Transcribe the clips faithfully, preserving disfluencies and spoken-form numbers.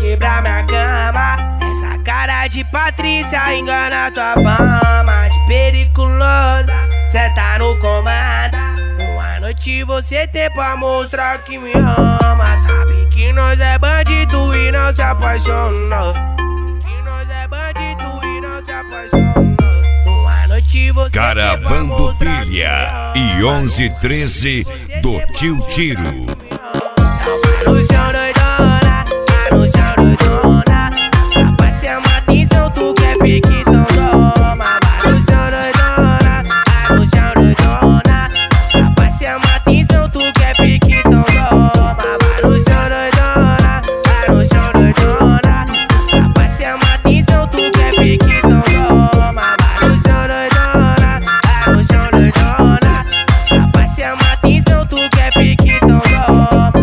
quebrar minha cama. Essa cara de Patrícia engana tua fama de periculosa, cê tá no comando. Uma noite você tem pra mostrar que me ama. Sabe que nós é bandido e não se apaixona. Que nós é bandido e não se apaixona. Uma noite você Gravando Pilha e onze treze do Tio Tiro. No chão doidona, tá no chão doidona. Essa vai chamar atenção, tu quer pique, então toma. Vai no chão doidona, tá no chão doidona. Essa vai chamar atenção, tu quer pique, então toma. Vai no chão doidona, tá no chão doidona. Essa vai chamar atenção, tu quer pique, então toma. Vai no chão doidona, tá no chão doidona. Essa vai chamar atenção, tu quer pique, então toma.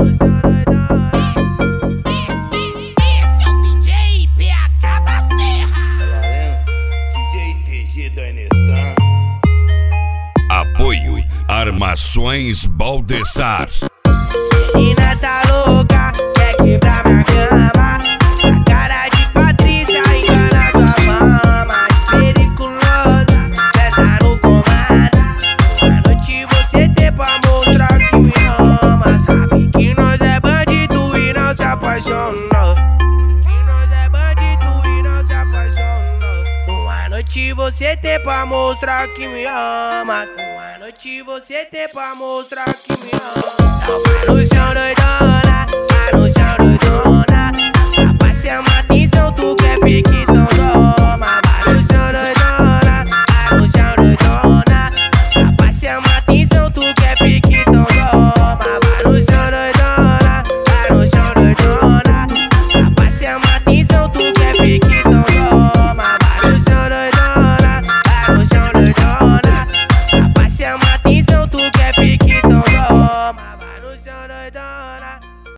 Apoio Armações Baldessar. Menina tá louca, quer quebrar minha cama. Essa cara de Patrícia engana tua fama de periculosa, cê tá no comando. Uma noite você tem pra mostrar que me ama. Sabe que nós é bandido e não se apaixona. Que nós é bandido e não se apaixona. Uma noite você tem pra mostrar que me ama. Uma noite você tem pra mostrar que me ama. Não vai no chão doidão.